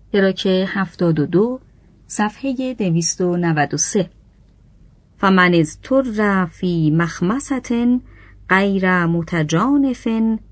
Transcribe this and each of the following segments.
حراک 72 صفحه 293. فمن اضطر فی مخمصة غیر متجانف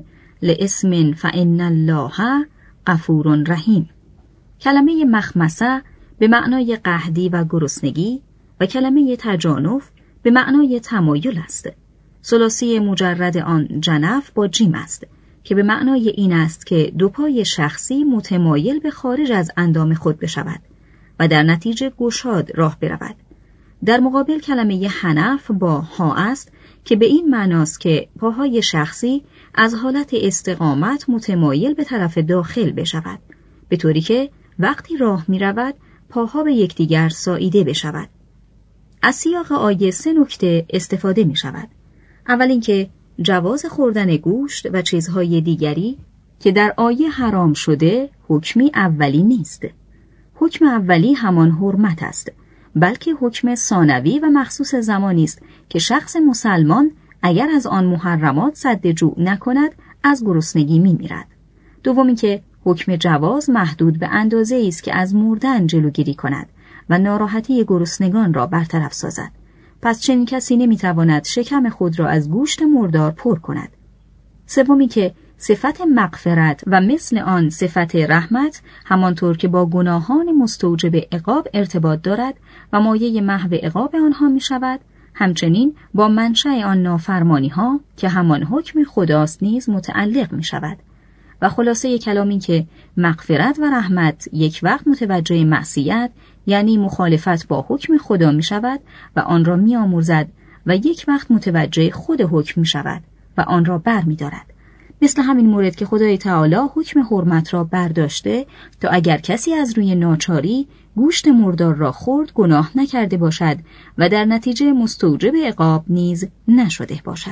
لاسم فإن الله غفور رحیم. کلمه مخمصه به معنای قحطی و گرسنگی و کلمه تجانف به معنای تمایل است. ثلاثی مجرد آن جنف با جیم است که به معنای این است که دو پای شخصی متمایل به خارج از اندام خود بشود و در نتیجه گشاد راه برود. در مقابل کلمه حنف با ها است که به این معناست که پاهای شخصی از حالت استقامت متمایل به طرف داخل بشود، به طوری که وقتی راه می رود پاها به یکدیگر ساییده بشود. از سیاق آیه 3 نکته استفاده می شود. اول اینکه جواز خوردن گوشت و چیزهای دیگری که در آیه حرام شده حکمی اولی نیست. حکم اولی همان حرمت است، بلکه حکم ثانوی و مخصوص زمانی است که شخص مسلمان اگر از آن محرمات سد جوع نکند از گرسنگی می‌میرد. دومی که حکم جواز محدود به اندازه‌ای است که از مردن جلوگیری کند و ناراحتی گرسنگان را برطرف سازد. پس چنین کسی نمی‌تواند شکم خود را از گوشت مردار پر کند. سومی که صفت مغفرت و مثل آن صفت رحمت همانطور که با گناهان مستوجب عقاب ارتباط دارد و مایه محو عقاب آنها می شود، همچنین با منشأ آن نافرمانی ها که همان حکم خداست نیز متعلق می شود. و خلاصه کلام این که مغفرت و رحمت یک وقت متوجه معصیت یعنی مخالفت با حکم خدا می شود و آن را می آمرزد و یک وقت متوجه خود حکم می شود و آن را بر می دارد. مثل همین مورد که خدای تعالی حکم حرمت را برداشته تا اگر کسی از روی ناچاری گوشت مردار را خورد گناه نکرده باشد و در نتیجه مستوجب عقاب نیز نشده باشد.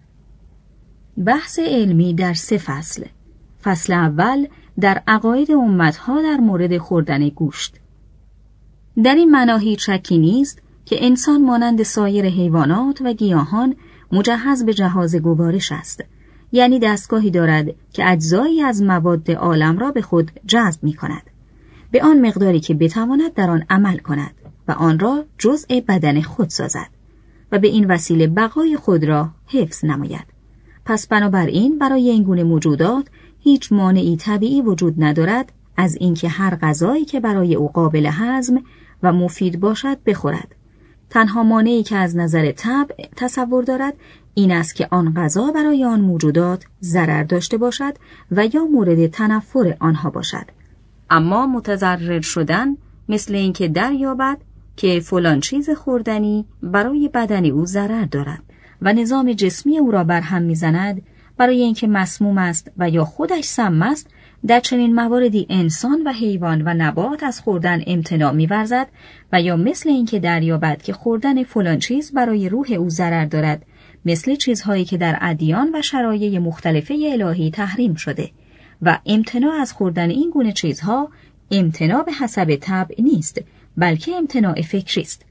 بحث علمی در 3 فصل. فصل اول در عقاید امتها در مورد خوردن گوشت. در این معنا هیچ شکی نیست که انسان مانند سایر حیوانات و گیاهان مجهز به جهاز گوارش است، یعنی دستگاهی دارد که اجزایی از مواد عالم را به خود جذب می کند، به آن مقداری که بتواند در آن عمل کند و آن را جزء بدن خود سازد و به این وسیله بقای خود را حفظ نماید. پس بنابراین برای این گونه موجودات هیچ مانعی طبیعی وجود ندارد از اینکه هر غذایی که برای او قابل هضم و مفید باشد بخورد. تنها مانعی که از نظر طبع تصور دارد این است که آن غذا برای آن موجودات ضرر داشته باشد و یا مورد تنفر آنها باشد. اما متضرر شدن مثل اینکه دریابد که فلان چیز خوردنی برای بدن او ضرر دارد و نظام جسمی او را برهم میزند برای اینکه مسموم است و یا خودش سم است، در چنین مواردی انسان و حیوان و نبات از خوردن امتناع می‌ورزد و یا مثل اینکه دریابد که خوردن فلان چیز برای روح او ضرر دارد، مثل چیزهایی که در ادیان و شرایع مختلفه الهی تحریم شده و امتناع از خوردن این گونه چیزها امتناع به حسب طبع نیست، بلکه امتناع فکری است.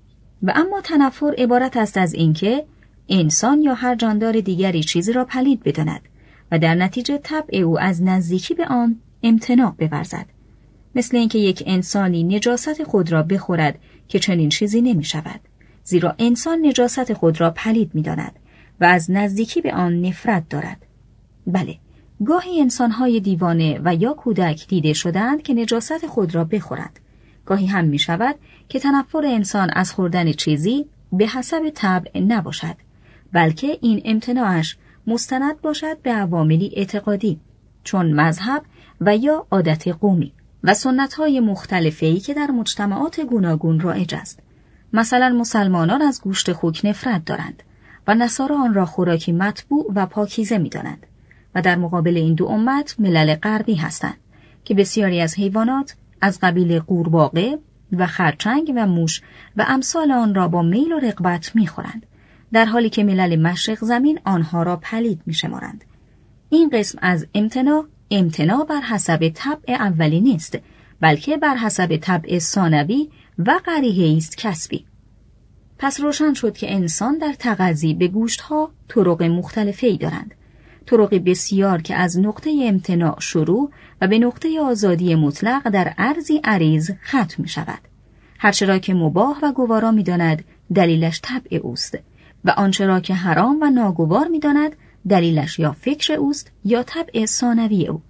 و اما تنفر عبارت است از اینکه انسان یا هر جاندار دیگری چیزی را پلید بداند و در نتیجه طبع او از نزدیکی به آن امتناع بورزد، مثل اینکه یک انسانی نجاست خود را بخورد که چنین چیزی نمی شود، زیرا انسان نجاست خود را پلید می داند و از نزدیکی به آن نفرت دارد. بله، گاهی انسان‌های دیوانه و یا کودک دیده شدند که نجاست خود را بخورند. گاهی هم می شود که تنفر انسان از خوردن چیزی به حسب طبع نباشد، بلکه این امتناعش مستند باشد به عواملی اعتقادی چون مذهب و یا عادت قومی و سنت‌های مختلفی که در مجتمعات گوناگون رایج است. مثلا مسلمانان از گوشت خوک نفرت دارند و نصارا آن را خوراکی مطبوع و پاکیزه می‌دانند و در مقابل این دو امت ملل غربی هستند که بسیاری از حیوانات از قبیل قورباغه و خرچنگ و موش و امثال آن را با میل و رغبت می‌خورند، در حالی که ملل مشرق زمین آنها را پلید می‌شمارند. این قسم از امتناع بر حسب طبع اولی نیست، بلکه بر حسب طبع ثانوی و قریحه‌ای است کسبی. پس روشن شد که انسان در تغذی به گوشت‌ها طرق مختلفی دارند. طرقی بسیار که از نقطه امتناع شروع و به نقطه آزادی مطلق در عرضی عریض ختم می شود. هرچه را که مباح و گوارا می داند دلیلش طبع اوست و آنچه را که حرام و ناگوار می داند دلیلش یا فکر اوست یا طبع ثانوی او.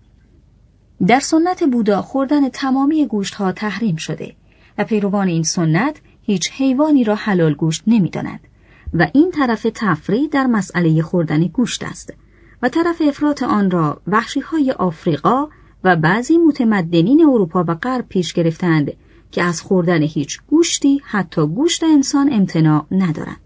در سنت بودا خوردن تمامی گوشت‌ها تحریم شده و پیروان این سنت هیچ حیوانی را حلال گوشت نمی‌دانند و این طرف تفرید در مسئله خوردن گوشت است و طرف افراط آن را وحشی‌های آفریقا و بعضی متمدنین اروپا و غرب پیش گرفتند که از خوردن هیچ گوشتی حتی گوشت انسان امتناع ندارند.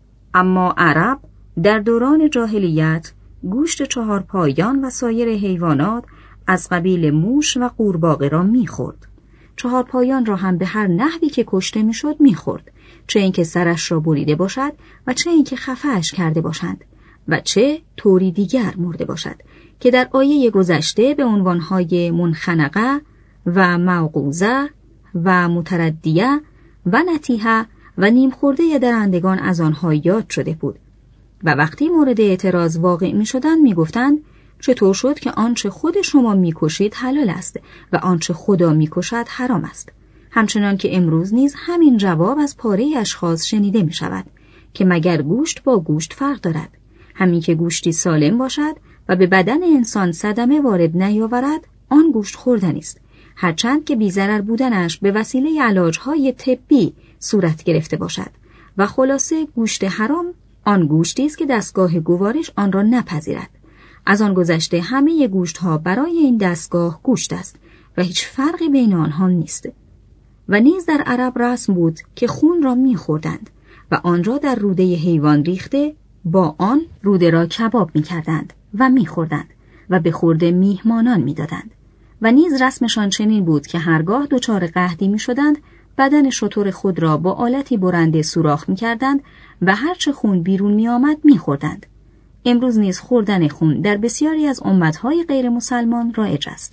اما عرب در دوران جاهلیت گوشت چهارپایان و سایر حیوانات از قبیل موش و قورباغه را می‌خورد. چهارپایان را هم به هر نحوی که کشته می‌شد می‌خورد، چه اینکه سرش را بریده باشد و چه اینکه خفه‌اش کرده باشند و چه طوری دیگر مرده باشد که در آیه گذشته به عنوان‌های منخنقه و موقوذه و متردیه و نتیحه و نیم خورده درندگان از آنها یاد شده بود و وقتی مورد اعتراض واقع می‌شدند می‌گفتند چطور شد که آنچه خود شما می‌کشید حلال است و آنچه خدا می‌کشد حرام است. همچنان که امروز نیز همین جواب از پاره اشخاص شنیده می‌شود که مگر گوشت با گوشت فرق دارد. همین که گوشتی سالم باشد و به بدن انسان صدمه وارد نیاورد آن گوشت خوردنی است، هرچند که بی‌ضرر بودنش به وسیله علاج‌های طبی صورت گرفته باشد و خلاصه گوشت حرام آن گوشتی است که دستگاه گوارش آن را نپذیرد. از آن گذشته همه گوشت‌ها برای این دستگاه گوشت است و هیچ فرقی بین آنها نیست. و نیز در عرب رسم بود که خون را می‌خوردند و آن را در روده حیوان ریخته با آن روده را کباب می‌کردند و می‌خوردند و به خورده میهمانان می‌دادند. و نیز رسمشان چنین بود که هرگاه دچار قحطی می‌شدند بدن شتر خود را با آلتی برنده سوراخ می‌کردند و هرچه خون بیرون می‌آمد می‌خوردند. امروز نیز خوردن خون در بسیاری از امتهای غیر مسلمان رایج است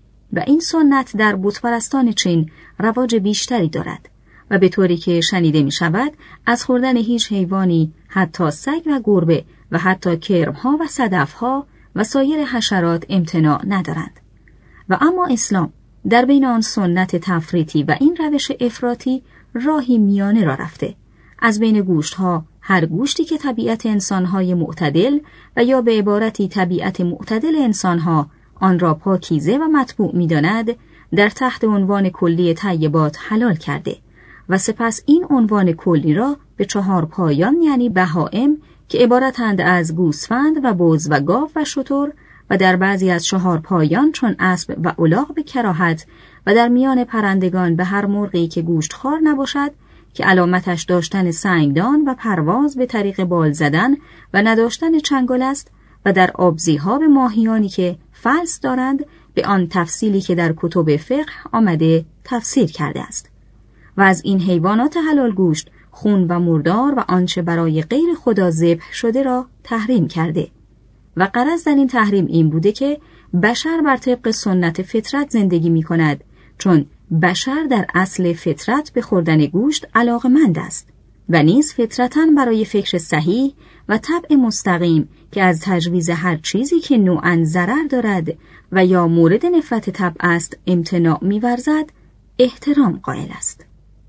و این سنت در بتپرستان چین رواج بیشتری دارد و به طوری که شنیده می شود از خوردن هیچ حیوانی حتی سگ و گربه و حتی کرمها و صدفها و سایر حشرات امتناع ندارند. و اما اسلام در بین آن سنت تفریطی و این روش افراطی راهی میانه را رفته. از بین گوشتها هر گوشتی که طبیعت انسانهای معتدل و یا به عبارتی طبیعت معتدل انسانها آن را پاکیزه و مطبوع می‌داند در تحت عنوان کلی طیبات حلال کرده و سپس این عنوان کلی را به 4 پایان یعنی بهائم که عبارتند از گوسفند و بز و گاو و شتر و در بعضی از 4 پایان چون اسب و الاغ به کراهت و در میان پرندگان به هر مرغی که گوشتخوار نباشد که علامتش داشتن سنگدان و پرواز به طریق بال زدن و نداشتن چنگال است و در آبزیها به ماهیانی که فلس دارند به آن تفصیلی که در کتب فقه آمده تفسیر کرده است. و از این حیوانات حلال گوشت خون و مردار و آنچه برای غیر خدا ذبح شده را تحریم کرده و غرض در این تحریم این بوده که بشر بر طبق سنت فطرت زندگی می کند، چون بشر در اصل فطرت به خوردن گوشت علاقمند است و نیز فطرتاً برای فکر صحیح و طبع مستقیم که از تجویز هر چیزی که نوعاً ضرر دارد و یا مورد نفرت طبع است امتناع می‌ورزد احترام قائل است.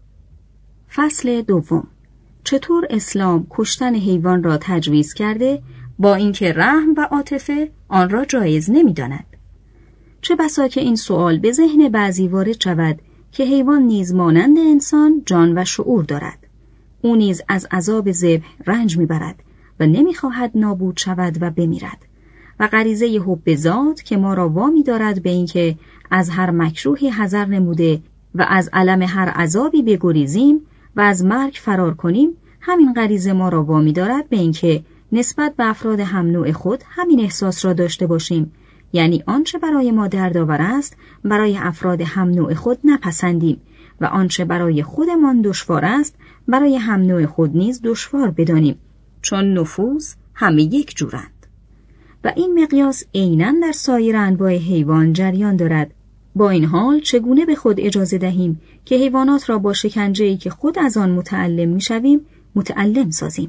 فصل دوم. چطور اسلام کشتن حیوان را تجویز کرده با اینکه رحم و عاطفه آن را جایز نمی‌داند؟ چه بسا که این سوال به ذهن بعضی وارد شود که حیوان نیز مانند انسان جان و شعور دارد. او نیز از عذاب ذبح رنج می‌برد و نمی‌خواهد نابود شود و بمیرد. و غریزه حب ذات که ما را وامی دارد به اینکه از هر مکروهی حذر نموده و از الم هر عذابی بگریزیم و از مرگ فرار کنیم، همین غریزه ما را وامی دارد به اینکه نسبت به افراد هم نوع خود همین احساس را داشته باشیم، یعنی آنچه برای ما دردآور است برای افراد هم نوع خود نپسندیم و آنچه برای خودمان دشوار است برای هم نوع خود نیز دشوار بدانیم، چون نفوس همه یک جورند. و این مقیاس عیناً در سایر انواع حیوان جریان دارد. با این حال چگونه به خود اجازه دهیم که حیوانات را با شکنجه‌ای که خود از آن متألم می‌شویم متألم سازیم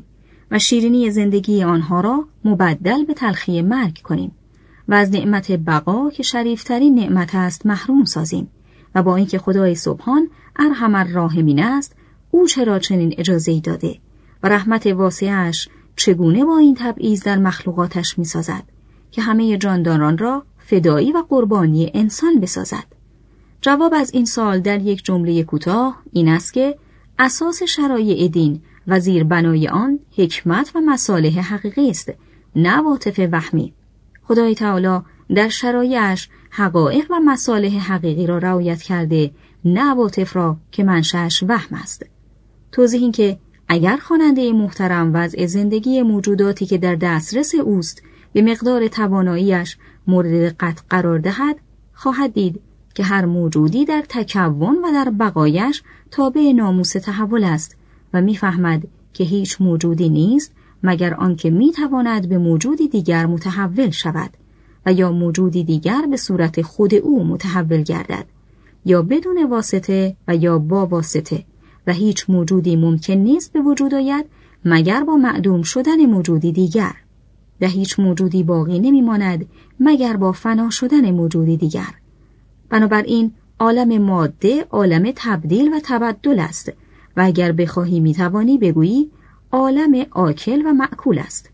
و شیرینی زندگی آنها را مبدل به تلخی مرگ کنیم و از نعمت بقا که شریفترین نعمت است محروم سازیم و با اینکه خدای سبحان ارحم الراحمین است، او چرا چنین اجازه‌ای داده و رحمت واسعش چگونه با این تبعیض در مخلوقاتش می‌سازد که همه جانداران را فدایی و قربانی انسان بسازد؟ جواب از این سوال در یک جمله کوتاه این است که اساس شرایع دین و زیربنای آن حکمت و مصالح حقیقی است، نه عواطف وهمی. خدای تعالی در شرایعش حقایق و مصالح حقیقی را رعایت کرده، نه عواطف را که منشأش وهم است. توضیح این که اگر خواننده محترم وضع زندگی موجوداتی که در دسترس اوست به مقدار تواناییش مورد قطع قرار دهد، خواهد دید که هر موجودی در تکون و در بقایش تابع ناموس تحول است و می‌فهمد که هیچ موجودی نیست مگر آنکه می‌تواند به موجودی دیگر متحول شود و یا موجودی دیگر به صورت خود او متحول گردد، یا بدون واسطه و یا با واسطه، و هیچ موجودی ممکن نیست به وجود آید مگر با معدوم شدن موجودی دیگر، و هیچ موجودی باقی نمی‌ماند مگر با فنا شدن موجودی دیگر. بنابراین عالم ماده عالم تبدیل و تبدل است و اگر بخواهی میتوانی بگویی عالم آکل و مأکول است.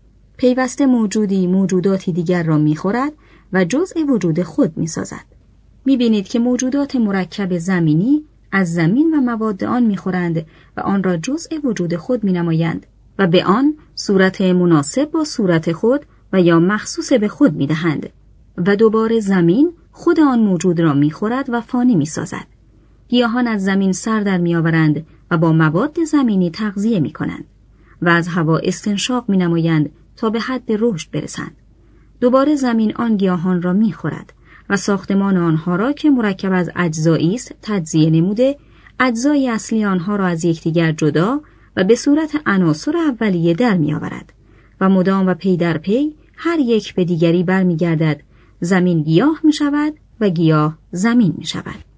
پیوسته موجودی موجوداتی دیگر را میخورد و جزء وجود خود میسازد. میبینید که موجودات مرکب زمینی از زمین و مواد آن میخورند و آن را جزء وجود خود مینمایند و به آن صورت مناسب با صورت خود و یا مخصوص به خود میدهند و دوباره زمین خود آن موجود را میخورد و فانی میسازد. گیاهان از زمین سر در میآورند و با مواد زمینی تغذیه میکنند و از هوا استنشاق مینمایند تا به حد رشد برسند. دوباره زمین آن گیاهان را میخورد و ساختمان آنها را که مرکب از اجزایی است تجزیه نموده، اجزای اصلی آنها را از یکدیگر جدا و به صورت عناصر اولیه در میآورد و مدام و پی در پی هر یک به دیگری برمیگردد. زمین گیاه می شود و گیاه زمین می شود.